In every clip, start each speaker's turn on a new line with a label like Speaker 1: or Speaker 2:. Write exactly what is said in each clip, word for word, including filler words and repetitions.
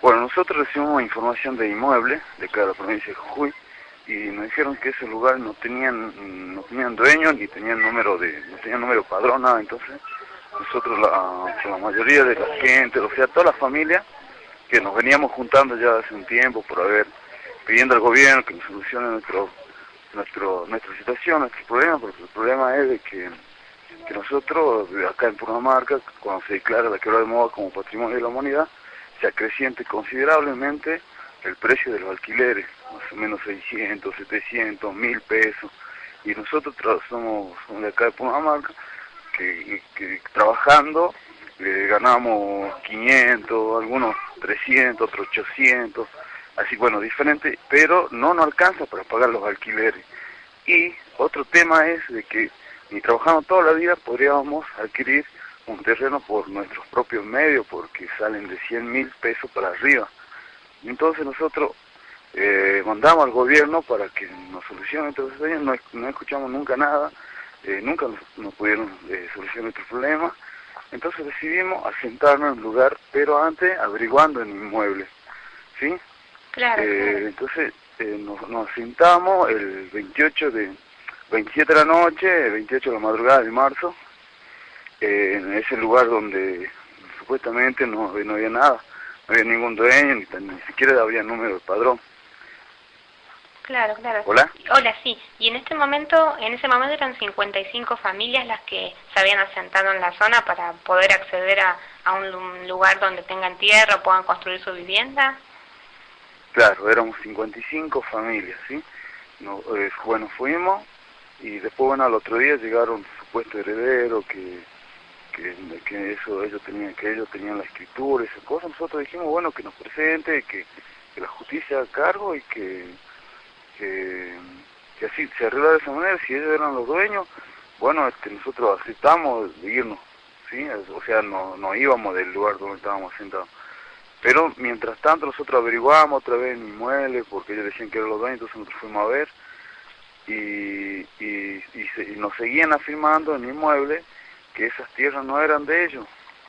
Speaker 1: Bueno, nosotros recibimos información de inmuebles de cada provincia de Jujuy y nos dijeron que ese lugar no tenían no tenían dueño ni tenían número de no tenían número padrón, nada. Entonces nosotros la, la mayoría de la gente, o sea, toda la familia que nos veníamos juntando ya hace un tiempo por haber pidiendo al gobierno que nos solucione nuestro nuestro nuestra situación, nuestro problema, porque el problema es de que, que nosotros acá en Purmamarca, cuando se declara la quebrada de Moa como patrimonio de la humanidad, se acreciente considerablemente el precio de los alquileres, más o menos seiscientos, setecientos, mil pesos, y nosotros somos, somos de acá de Purmamarca, que, que trabajando eh, ganamos quinientos, algunos trescientos, otros ochocientos, así bueno, diferente, pero no nos alcanza para pagar los alquileres. Y otro tema es de que ni trabajando toda la vida podríamos adquirir un terreno por nuestros propios medios, porque salen de cien mil pesos para arriba. Entonces nosotros eh, mandamos al gobierno para que nos solucione estos años, no, no escuchamos nunca nada, eh, nunca nos, nos pudieron eh, solucionar nuestro problema. Entonces decidimos asentarnos en un lugar, pero antes averiguando en inmuebles, ¿sí?
Speaker 2: Claro,
Speaker 1: Eh,
Speaker 2: claro.
Speaker 1: entonces eh, nos, nos asentamos el veintiocho de, veintisiete de la noche, veintiocho de la madrugada de marzo, eh, en ese lugar donde supuestamente no, no había nada, no había ningún dueño, ni, ni siquiera había número de padrón.
Speaker 2: Claro, claro.
Speaker 1: ¿Hola?
Speaker 2: Hola, sí. Y en este momento, en ese momento eran cincuenta y cinco familias las que se habían asentado en la zona para poder acceder a, a un lugar donde tengan tierra o puedan construir su vivienda.
Speaker 1: Claro, éramos cincuenta y cinco familias, ¿sí? No, eh, bueno, fuimos y después, bueno, al otro día llegaron supuestos herederos que, que, que eso ellos tenían, que ellos tenían la escritura, esas cosas. Nosotros dijimos, bueno, que nos presente, que, que la justicia haga cargo y que, que, que así se arregla de esa manera. Si ellos eran los dueños, bueno, este, nosotros aceptamos irnos, ¿sí? O sea, no, no íbamos del lugar donde estábamos sentados. Pero mientras tanto nosotros averiguamos otra vez en inmuebles, porque ellos decían que eran los dueños, entonces nosotros fuimos a ver, y, y, y, se, y nos seguían afirmando en inmuebles que esas tierras no eran de ellos.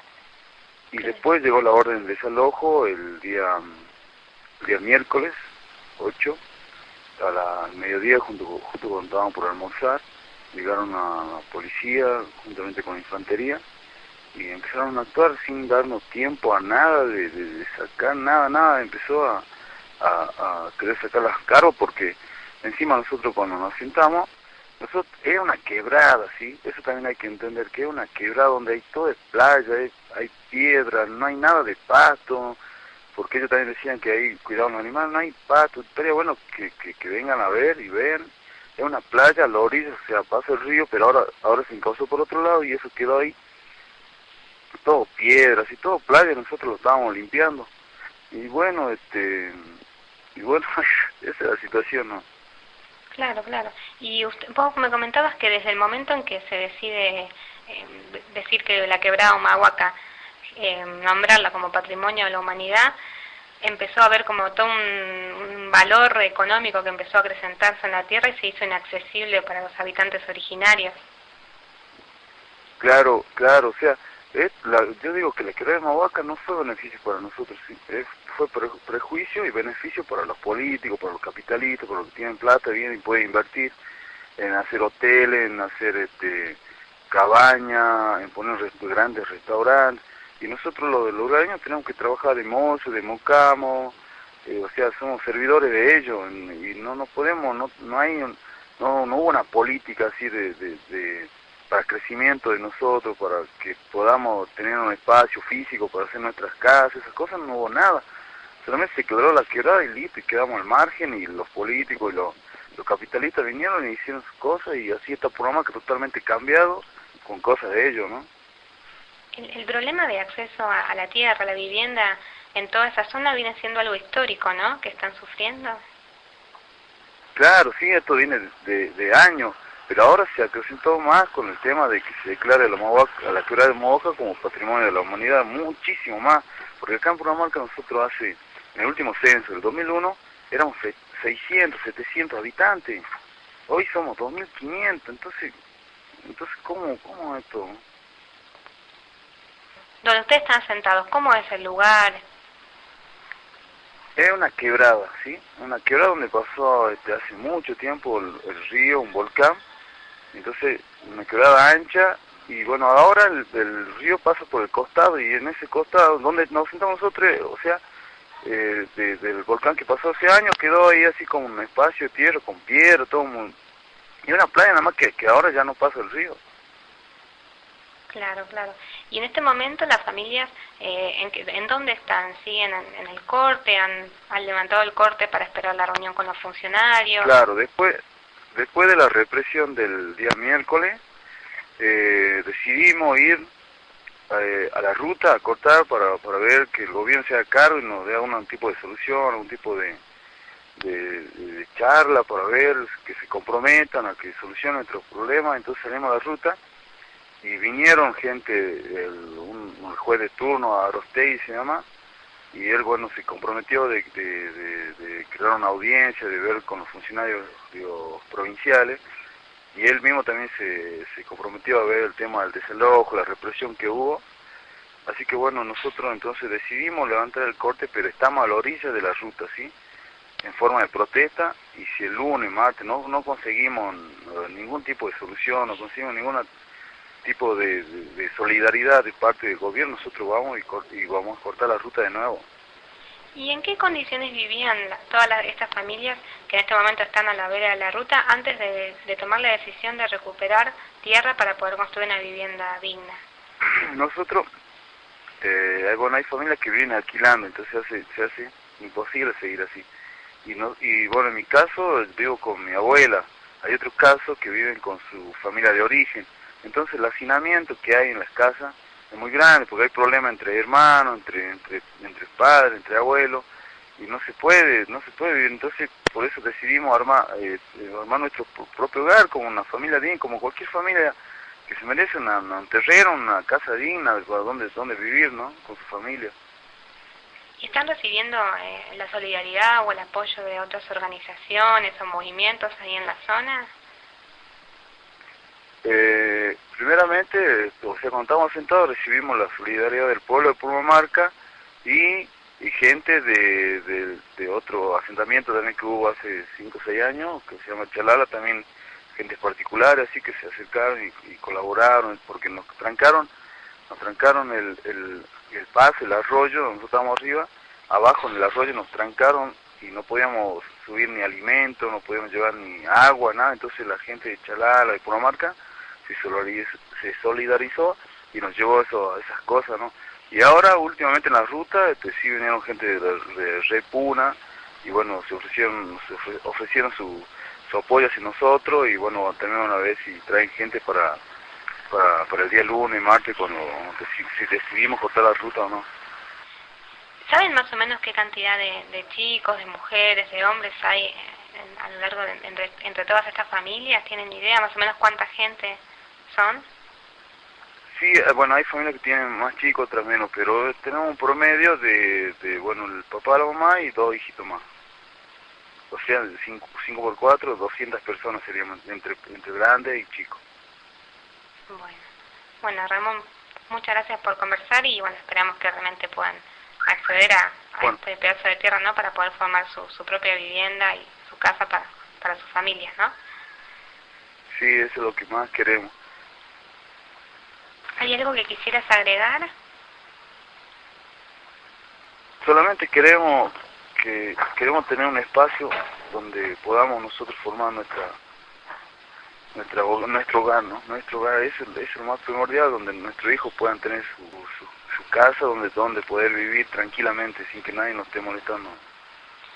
Speaker 1: Y después llegó la orden de desalojo el día, el día miércoles ocho, a la al mediodía, junto, justo cuando estábamos por almorzar, llegaron a la policía juntamente con infantería, y empezaron a actuar sin darnos tiempo a nada de, de, de sacar nada, nada, empezó a, a, a querer sacar las cargos, porque encima nosotros cuando nos sentamos, nosotros era una quebrada, ¿sí? Eso también hay que entender, que es una quebrada donde hay todo es playa, hay, hay piedra, no hay nada de pasto, porque ellos también decían que ahí cuidaban los animales, no hay pasto. Estaría bueno que, que, que vengan a ver y vean, es una playa a la orilla, o sea, pasa el río, pero ahora, ahora se encauzó por otro lado y eso quedó ahí todo piedras y todo playa, nosotros lo estábamos limpiando. Y bueno, este, y bueno, esa es la situación, ¿no?
Speaker 2: Claro, claro. Y usted, vos me comentabas que desde el momento en que se decide eh, decir que la quebrada Humahuaca, eh, nombrarla como patrimonio de la humanidad, empezó a haber como todo un, un valor económico que empezó a acrecentarse en la tierra y se hizo inaccesible para los habitantes originarios.
Speaker 1: Claro, claro, o sea, es la, yo digo que la quebrada de Humahuaca no fue beneficio para nosotros, sí, es, fue pre, prejuicio y beneficio para los políticos, para los capitalistas, para los que tienen plata, vienen y pueden invertir en hacer hoteles, en hacer este cabañas, en poner rest grandes restaurantes, y nosotros los de los lugareños tenemos que trabajar de mozo, de mocamo, eh, o sea, somos servidores de ellos, y no no podemos, no no hay, no, no hubo una política así de, de, de para crecimiento de nosotros, para que podamos tener un espacio físico para hacer nuestras casas, esas cosas no hubo nada. Solamente se quebró la quebrada y listo, y quedamos al margen, y los políticos y los, los capitalistas vinieron y hicieron sus cosas, y así está Purmamarca totalmente cambiado con cosas de ellos, ¿no?
Speaker 2: El, el problema de acceso a, a la tierra, a la vivienda, en toda esa zona viene siendo algo histórico, ¿no?, que están sufriendo.
Speaker 1: Claro, sí, esto viene de, de, de años, pero ahora se acrecentó más con el tema de que se declare la, Movaca, la quebrada de Movaca como patrimonio de la humanidad, muchísimo más, porque acá en Purmamarca nosotros hace, en el último censo, del dos mil uno, éramos seiscientos, setecientos habitantes, hoy somos dos mil quinientos, entonces, entonces ¿cómo, cómo esto?
Speaker 2: Donde ustedes están sentados, ¿cómo es el lugar?
Speaker 1: Es una quebrada, ¿sí? Una quebrada donde pasó este, hace mucho tiempo el, el río, un volcán. Entonces, una quebrada ancha, y bueno, ahora el, el río pasa por el costado, y en ese costado, donde nos sentamos nosotros, o sea, eh, de, del volcán que pasó hace años, quedó ahí así como un espacio de tierra, con piedra, todo muy... Y una playa nada más que, que ahora ya no pasa el río.
Speaker 2: Claro, claro. Y en este momento las familias, eh, ¿en, qué- ¿en dónde están? ¿Siguen en, en el corte? ¿Han, ¿Han levantado el corte para esperar la reunión con los funcionarios?
Speaker 1: Claro, después, después de la represión del día miércoles, eh, decidimos ir eh, a la ruta a cortar para, para ver que el gobierno se haga cargo y nos dé algún tipo de solución, algún tipo de, de, de charla para ver que se comprometan a que solucionen nuestros problemas. Entonces salimos a la ruta y vinieron gente, el, un, un juez de turno, Arostei se llama, y él, bueno, se comprometió de, de, de, de crear una audiencia, de ver con los funcionarios, digo, provinciales, y él mismo también se, se comprometió a ver el tema del desalojo, la represión que hubo. Así que bueno, nosotros entonces decidimos levantar el corte, pero estamos a la orilla de la ruta, ¿sí? En forma de protesta, y si el lunes, martes, no, no conseguimos ningún tipo de solución, no conseguimos ningún tipo de, de, de solidaridad de parte del gobierno, nosotros vamos y, y vamos a cortar la ruta de nuevo.
Speaker 2: ¿Y en qué condiciones vivían la- todas las- estas familias que en este momento están a la vera de la ruta antes de, de tomar la decisión de recuperar tierra para poder construir una vivienda digna?
Speaker 1: Nosotros, eh, bueno, hay familias que vienen alquilando, entonces se hace, se hace imposible seguir así. Y, no, y bueno, en mi caso vivo con mi abuela, hay otros casos que viven con su familia de origen. Entonces el hacinamiento que hay en las casas es muy grande, porque hay problemas entre hermanos, entre, entre, entre padres, entre abuelos, y no se puede, no se puede vivir. Entonces por eso decidimos armar, eh, armar nuestro propio hogar, como una familia digna, como cualquier familia que se merece una, una- un terreno, una casa digna, donde, donde vivir, ¿no? Con su familia.
Speaker 2: ¿Y están recibiendo eh, la solidaridad o el apoyo de otras organizaciones o movimientos ahí en la zona?
Speaker 1: Eh, primeramente, o sea, cuando estábamos sentados recibimos la solidaridad del pueblo de Purmamarca y, y gente de, de, de otro asentamiento también que hubo hace cinco o seis años, que se llama Chalala, también gentes particulares, así que se acercaron y, y colaboraron, porque nos trancaron, nos trancaron el, el, el paso, el arroyo, nosotros estábamos arriba, abajo en el arroyo nos trancaron y no podíamos subir ni alimento, no podíamos llevar ni agua, nada. Entonces la gente de Chalala, de Purmamarca, se solidarizó, se solidarizó y nos llevó eso, esas cosas, ¿no? Y ahora, últimamente en la ruta, este, sí vinieron gente de, de Repuna, y bueno, se ofrecieron, se ofre, ofrecieron su, su apoyo hacia nosotros, y bueno, también una vez si traen gente para, para, para el día lunes, martes, cuando si, si decidimos cortar la ruta o no.
Speaker 2: ¿Saben más o menos qué cantidad de, de chicos, de mujeres, de hombres hay en- a lo largo de entre, entre todas estas familias? ¿Tienen idea más o menos cuánta gente son?
Speaker 1: Sí, eh, bueno, hay familias que tienen más chicos, otras menos, pero tenemos un promedio de, de, bueno, el papá, la mamá y dos hijitos más. O sea, cinco por cuatro, doscientas personas serían entre, entre grandes y chicos.
Speaker 2: Bueno, bueno Ramón, muchas gracias por conversar y bueno, esperamos que realmente puedan acceder a, a
Speaker 1: Bueno,
Speaker 2: este pedazo de tierra, ¿no? Para poder formar su, su propia vivienda y su casa para, para sus familias, ¿no?
Speaker 1: sí, eso es lo que más queremos.
Speaker 2: ¿Hay algo que quisieras agregar?
Speaker 1: Solamente queremos que queremos tener un espacio donde podamos nosotros formar nuestra nuestra nuestro hogar, ¿no? Nuestro hogar es, el, es lo más primordial, donde nuestros hijos puedan tener su, su, su casa, donde donde poder vivir tranquilamente sin que nadie nos esté molestando.